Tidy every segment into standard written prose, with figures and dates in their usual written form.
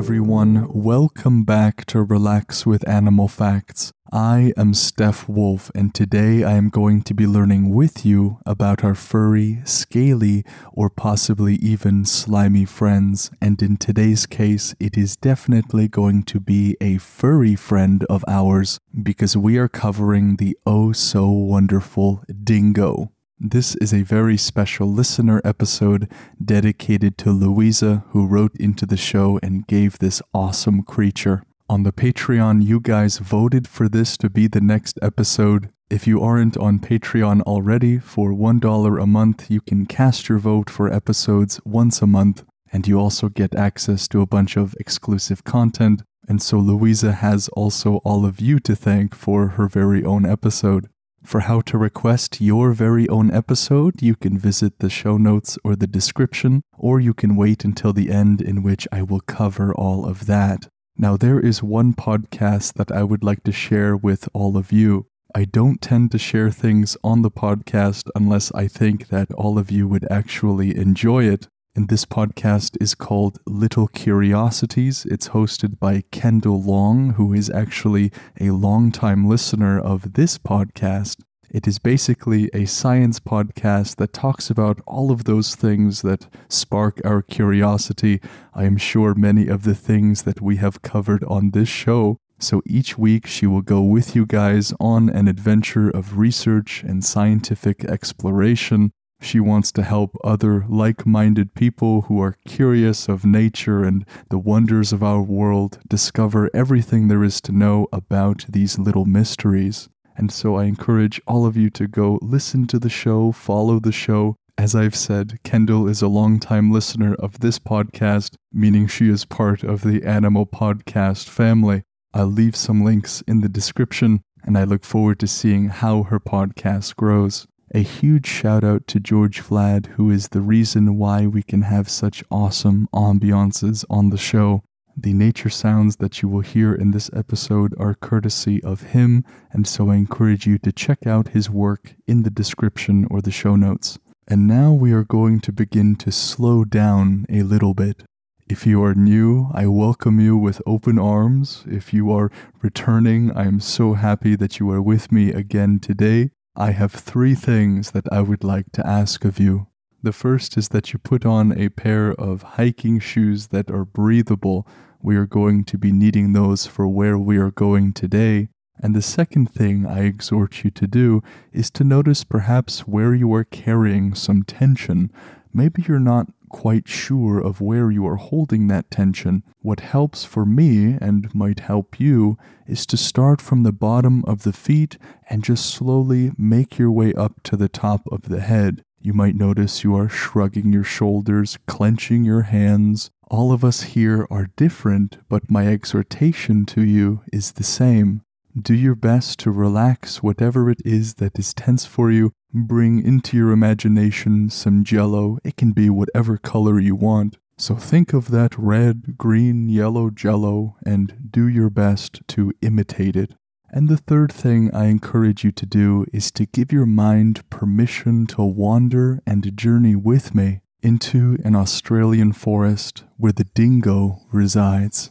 everyone. Welcome back to Relax with Animal Facts. I am Steph Wolf, and today I am going to be learning with you about our furry, scaly, or possibly even slimy friends. And in today's case, it is definitely going to be a furry friend of ours because we are covering the oh-so-wonderful dingo. This is a very special listener episode dedicated to Louisa, who wrote into the show and gave this awesome creature. On the Patreon, you guys voted for this to be the next episode. If you aren't on Patreon already, for $1 a month, you can cast your vote for episodes once a month, and you also get access to a bunch of exclusive content. And so Louisa has also all of you to thank for her very own episode. For how to request your very own episode, you can visit the show notes or the description, or you can wait until the end in which I will cover all of that. Now, there is one podcast that I would like to share with all of you. I don't tend to share things on the podcast unless I think that all of you would actually enjoy it. And this podcast is called Little Curiosities. It's hosted by Kendall Long, who is actually a longtime listener of this podcast. It is basically a science podcast that talks about all of those things that spark our curiosity. I am sure many of the things that we have covered on this show. So each week she will go with you guys on an adventure of research and scientific exploration. She wants to help other like-minded people who are curious of nature and the wonders of our world discover everything there is to know about these little mysteries. And so I encourage all of you to go listen to the show, follow the show. As I've said, Kendall is a longtime listener of this podcast, meaning she is part of the Animal Podcast family. I'll leave some links in the description, and I look forward to seeing how her podcast grows. A huge shout out to George Vlad, who is the reason why we can have such awesome ambiances on the show. The nature sounds that you will hear in this episode are courtesy of him, and so I encourage you to check out his work in the description or the show notes. And now we are going to begin to slow down a little bit. If you are new, I welcome you with open arms. If you are returning, I am so happy that you are with me again today. I have 3 things that I would like to ask of you. The first is that you put on a pair of hiking shoes that are breathable. We are going to be needing those for where we are going today. And the second thing I exhort you to do is to notice perhaps where you are carrying some tension. Maybe you're not quite sure of where you are holding that tension. What helps for me, and might help you, is to start from the bottom of the feet and just slowly make your way up to the top of the head. You might notice you are shrugging your shoulders, clenching your hands. All of us here are different, but my exhortation to you is the same. Do your best to relax whatever it is that is tense for you. Bring into your imagination some jello. It can be whatever color you want. So think of that red, green, yellow jello and do your best to imitate it. And the third thing I encourage you to do is to give your mind permission to wander and journey with me into an Australian forest where the dingo resides.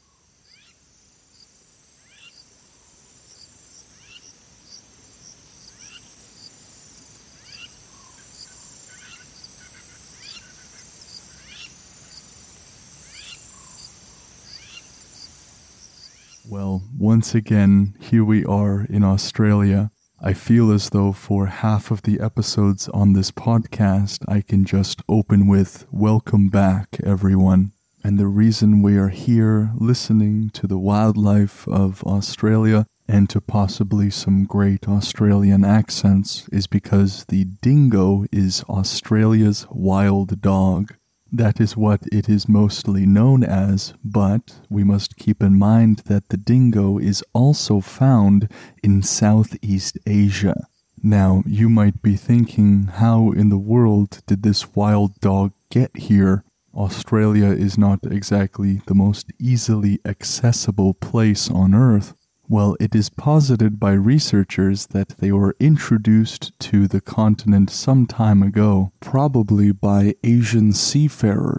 Well, once again, here we are in Australia. I feel as though for half of the episodes on this podcast, I can just open with, "Welcome back, everyone." And the reason we are here listening to the wildlife of Australia and to possibly some great Australian accents is because the dingo is Australia's wild dog. That is what it is mostly known as, but we must keep in mind that the dingo is also found in Southeast Asia. Now, you might be thinking, how in the world did this wild dog get here? Australia is not exactly the most easily accessible place on Earth. Well, it is posited by researchers that they were introduced to the continent some time ago, probably by Asian seafarers.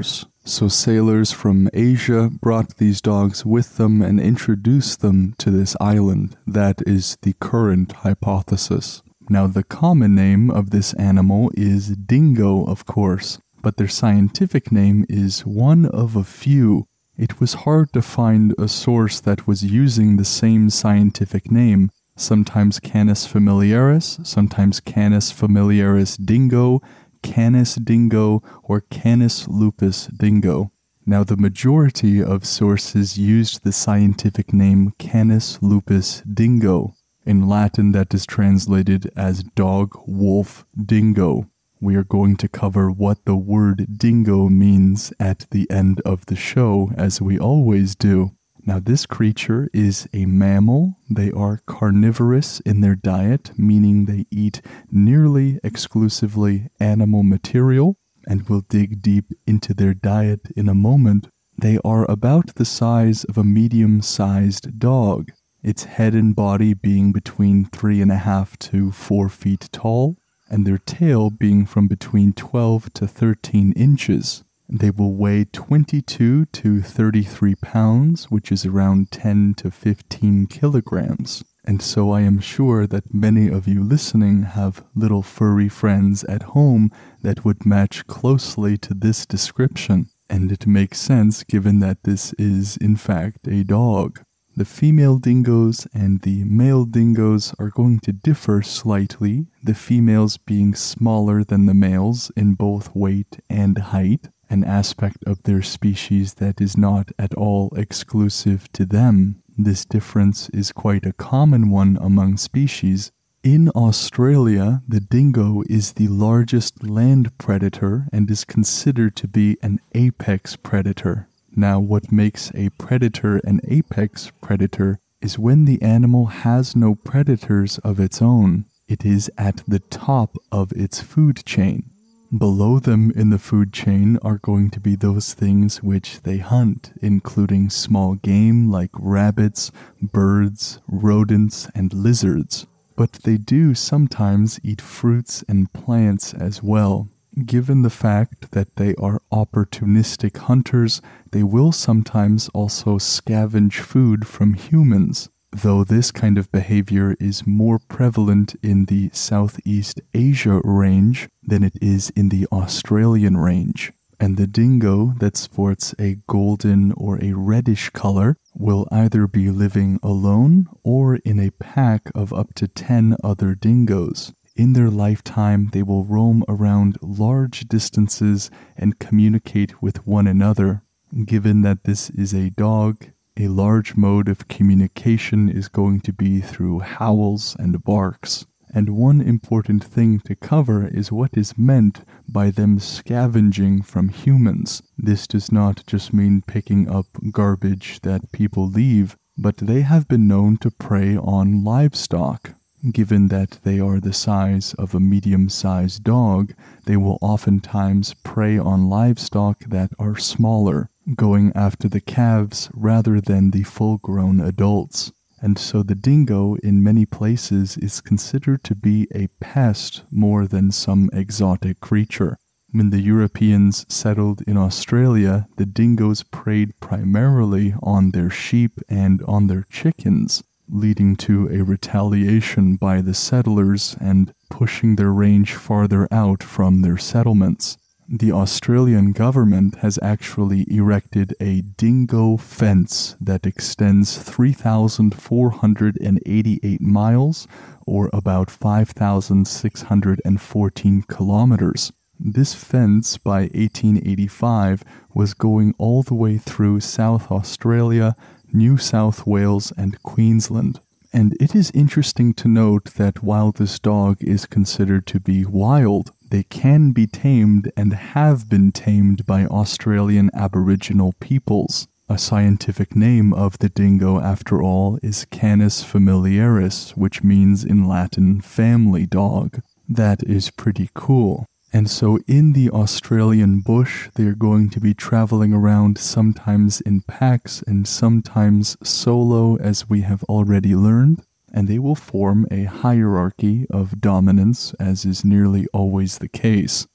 So sailors from Asia brought these dogs with them and introduced them to this island. That is the current hypothesis. Now, the common name of this animal is dingo, of course, but their scientific name is one of a few. It was hard to find a source that was using the same scientific name, sometimes Canis familiaris, sometimes Canis familiaris dingo, Canis dingo, or Canis lupus dingo. Now, the majority of sources used the scientific name Canis lupus dingo. In Latin, that is translated as dog, wolf, dingo. We are going to cover what the word dingo means at the end of the show, as we always do. Now, this creature is a mammal. They are carnivorous in their diet, meaning they eat nearly exclusively animal material, and we'll dig deep into their diet in a moment. They are about the size of a medium-sized dog, its head and body being between 3.5 to 4 feet tall, and their tail being from between 12 to 13 inches. They will weigh 22 to 33 pounds, which is around 10 to 15 kilograms. And so I am sure that many of you listening have little furry friends at home that would match closely to this description. And it makes sense given that this is, in fact, a dog. The female dingoes and the male dingoes are going to differ slightly, the females being smaller than the males in both weight and height, an aspect of their species that is not at all exclusive to them. This difference is quite a common one among species. In Australia, the dingo is the largest land predator and is considered to be an apex predator. Now, what makes a predator an apex predator is when the animal has no predators of its own. It is at the top of its food chain. Below them in the food chain are going to be those things which they hunt, including small game like rabbits, birds, rodents, and lizards. But they do sometimes eat fruits and plants as well. Given the fact that they are opportunistic hunters, they will sometimes also scavenge food from humans, though this kind of behavior is more prevalent in the Southeast Asia range than it is in the Australian range. And the dingo that sports a golden or a reddish color will either be living alone or in a pack of up to 10 other dingoes. In their lifetime, they will roam around large distances and communicate with one another. Given that this is a dog, a large mode of communication is going to be through howls and barks. And one important thing to cover is what is meant by them scavenging from humans. This does not just mean picking up garbage that people leave, but they have been known to prey on livestock. Given that they are the size of a medium-sized dog, they will oftentimes prey on livestock that are smaller, going after the calves rather than the full-grown adults. And so the dingo in many places is considered to be a pest more than some exotic creature. When the Europeans settled in Australia, the dingoes preyed primarily on their sheep and on their chickens, leading to a retaliation by the settlers and pushing their range farther out from their settlements. The Australian government has actually erected a dingo fence that extends 3,488 miles, or about 5,614 kilometers. This fence, by 1885, was going all the way through South Australia, New South Wales, and Queensland. And it is interesting to note that while this dog is considered to be wild, they can be tamed and have been tamed by Australian Aboriginal peoples. A scientific name of the dingo, after all, is Canis familiaris, which means in Latin family dog. That is pretty cool. And so in the Australian bush, they are going to be traveling around sometimes in packs and sometimes solo, as we have already learned. And they will form a hierarchy of dominance, as is nearly always the case.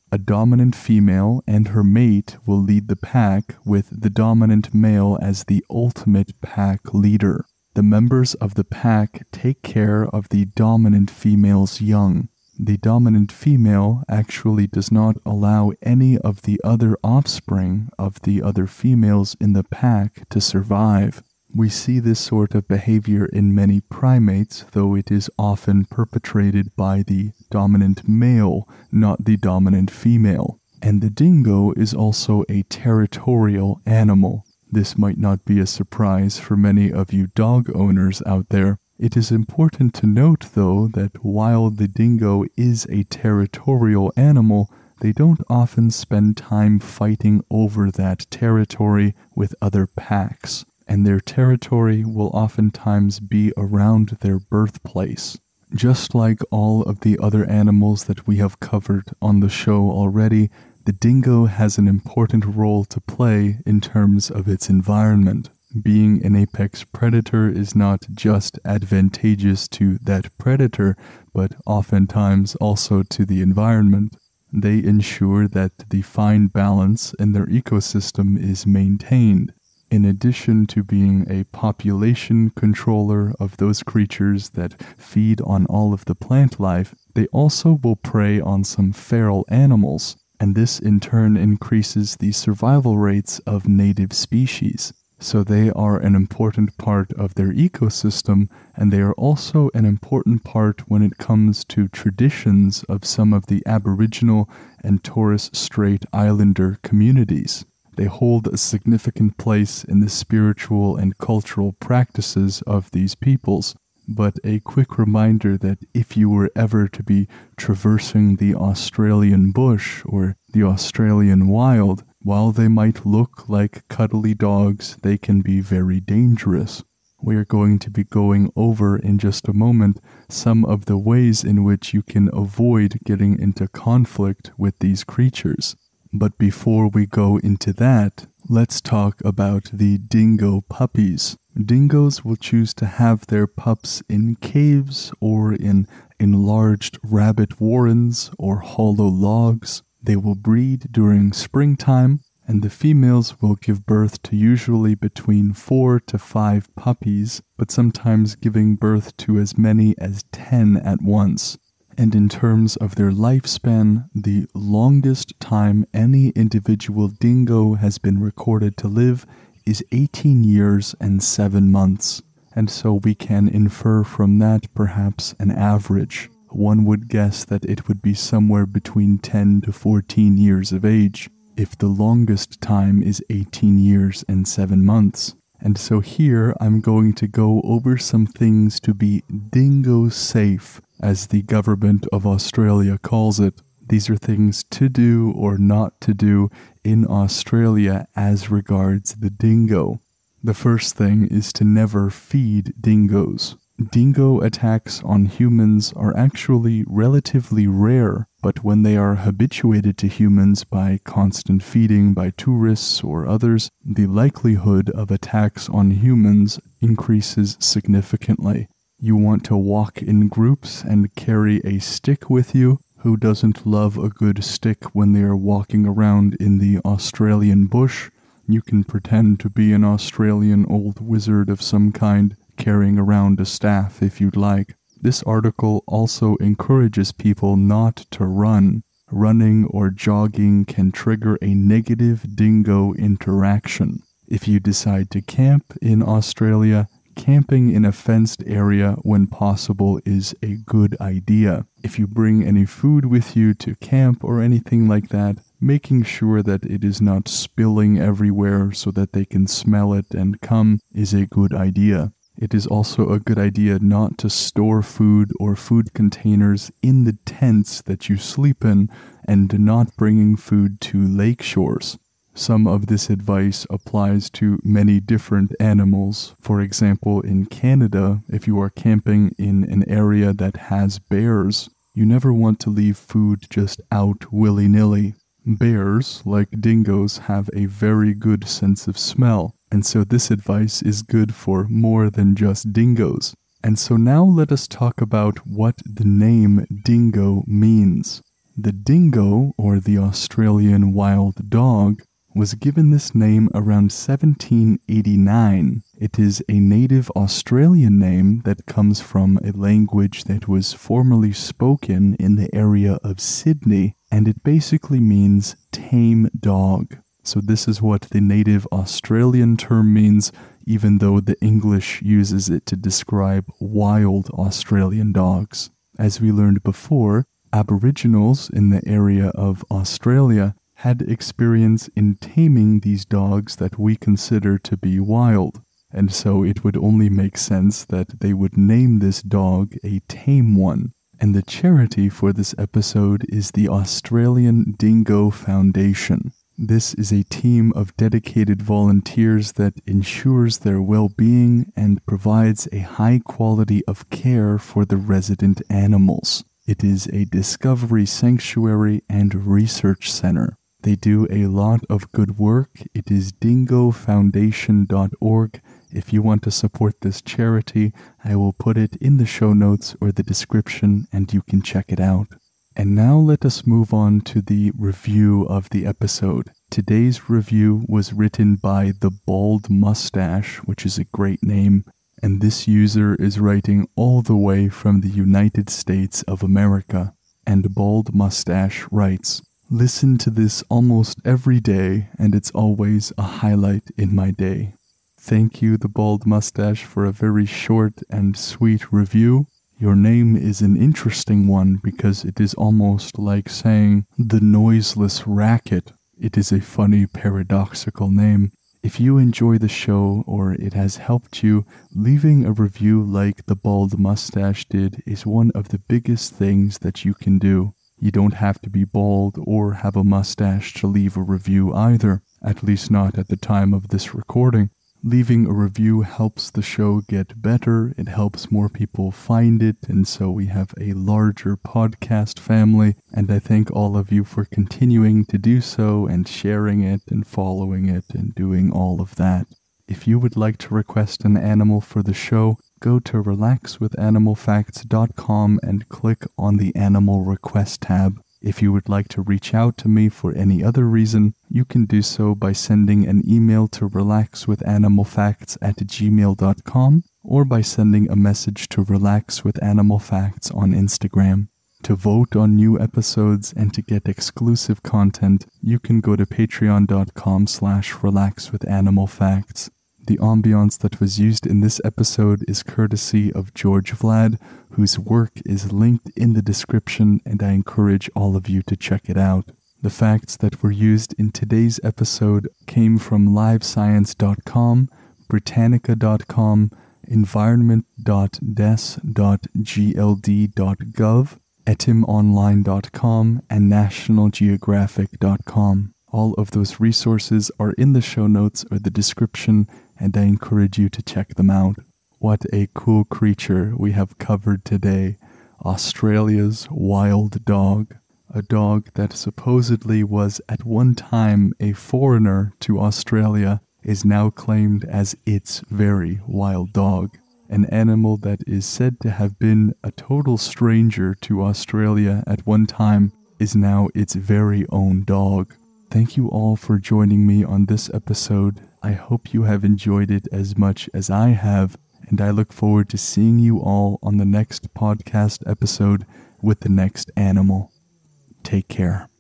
A dominant female and her mate will lead the pack, with the dominant male as the ultimate pack leader. The members of the pack take care of the dominant female's young. The dominant female actually does not allow any of the other offspring of the other females in the pack to survive. We see this sort of behavior in many primates, though it is often perpetrated by the dominant male, not the dominant female. And the dingo is also a territorial animal. This might not be a surprise for many of you dog owners out there. It is important to note, though, that while the dingo is a territorial animal, they don't often spend time fighting over that territory with other packs, and their territory will oftentimes be around their birthplace. Just like all of the other animals that we have covered on the show already, the dingo has an important role to play in terms of its environment. Being an apex predator is not just advantageous to that predator, but oftentimes also to the environment. They ensure that the fine balance in their ecosystem is maintained. In addition to being a population controller of those creatures that feed on all of the plant life, they also will prey on some feral animals, and this in turn increases the survival rates of native species. So they are an important part of their ecosystem, and they are also an important part when it comes to traditions of some of the Aboriginal and Torres Strait Islander communities. They hold a significant place in the spiritual and cultural practices of these peoples. But a quick reminder that if you were ever to be traversing the Australian bush or the Australian wild, while they might look like cuddly dogs, they can be very dangerous. We are going to be going over in just a moment some of the ways in which you can avoid getting into conflict with these creatures. But before we go into that, let's talk about the dingo puppies. Dingoes will choose to have their pups in caves or in enlarged rabbit warrens or hollow logs. They will breed during springtime, and the females will give birth to usually between 4 to 5 puppies, but sometimes giving birth to as many as 10 at once. And in terms of their lifespan, the longest time any individual dingo has been recorded to live is 18 years and 7 months. And so we can infer from that perhaps an average. One would guess that it would be somewhere between 10 to 14 years of age, if the longest time is 18 years and 7 months. And so here I'm going to go over some things to be dingo safe, as the government of Australia calls it. These are things to do or not to do in Australia as regards the dingo. The first thing is to never feed dingoes. Dingo attacks on humans are actually relatively rare, but when they are habituated to humans by constant feeding by tourists or others, the likelihood of attacks on humans increases significantly. You want to walk in groups and carry a stick with you. Who doesn't love a good stick when they are walking around in the Australian bush? You can pretend to be an Australian old wizard of some kind, carrying around a staff if you'd like. This article also encourages people not to run. Running or jogging can trigger a negative dingo interaction. If you decide to camp in Australia, camping in a fenced area when possible is a good idea. If you bring any food with you to camp or anything like that, making sure that it is not spilling everywhere so that they can smell it and come is a good idea. It is also a good idea not to store food or food containers in the tents that you sleep in, and not bringing food to lake shores. Some of this advice applies to many different animals. For example, in Canada, if you are camping in an area that has bears, you never want to leave food just out willy-nilly. Bears, like dingoes, have a very good sense of smell, and so this advice is good for more than just dingoes. And so now let us talk about what the name dingo means. The dingo, or the Australian wild dog, was given this name around 1789. It is a native Australian name that comes from a language that was formerly spoken in the area of Sydney, and it basically means tame dog. So this is what the native Australian term means, even though the English uses it to describe wild Australian dogs. As we learned before, Aboriginals in the area of Australia had experience in taming these dogs that we consider to be wild, and so it would only make sense that they would name this dog a tame one. And the charity for this episode is the Australian Dingo Foundation. This is a team of dedicated volunteers that ensures their well-being and provides a high quality of care for the resident animals. It is a discovery sanctuary and research center. They do a lot of good work. It is dingofoundation.org. If you want to support this charity, I will put it in the show notes or the description and you can check it out. And now let us move on to the review of the episode. Today's review was written by The Bald Mustache, which is a great name, and this user is writing all the way from the United States of America. And Bald Mustache writes, "Listen to this almost every day, and it's always a highlight in my day." Thank you, The Bald Mustache, for a very short and sweet review. Your name is an interesting one because it is almost like saying the noiseless racket. It is a funny, paradoxical name. If you enjoy the show or it has helped you, leaving a review like The Bald Mustache did is one of the biggest things that you can do. You don't have to be bald or have a mustache to leave a review either, at least not at the time of this recording. Leaving a review helps the show get better, it helps more people find it, and so we have a larger podcast family, and I thank all of you for continuing to do so and sharing it and following it and doing all of that. If you would like to request an animal for the show, go to relaxwithanimalfacts.com and click on the Animal Request tab. If you would like to reach out to me for any other reason, you can do so by sending an email to relaxwithanimalfacts@gmail.com or by sending a message to relaxwithanimalfacts on Instagram. To vote on new episodes and to get exclusive content, you can go to patreon.com/relaxwithanimalfacts. The ambiance that was used in this episode is courtesy of George Vlad, whose work is linked in the description, and I encourage all of you to check it out. The facts that were used in today's episode came from livescience.com, britannica.com, environment.des.gld.gov, etimonline.com, and nationalgeographic.com. All of those resources are in the show notes or the description, and I encourage you to check them out. What a cool creature we have covered today. Australia's wild dog. A dog that supposedly was at one time a foreigner to Australia is now claimed as its very wild dog. An animal that is said to have been a total stranger to Australia at one time is now its very own dog. Thank you all for joining me on this episode. I hope you have enjoyed it as much as I have, and I look forward to seeing you all on the next podcast episode with the next animal. Take care.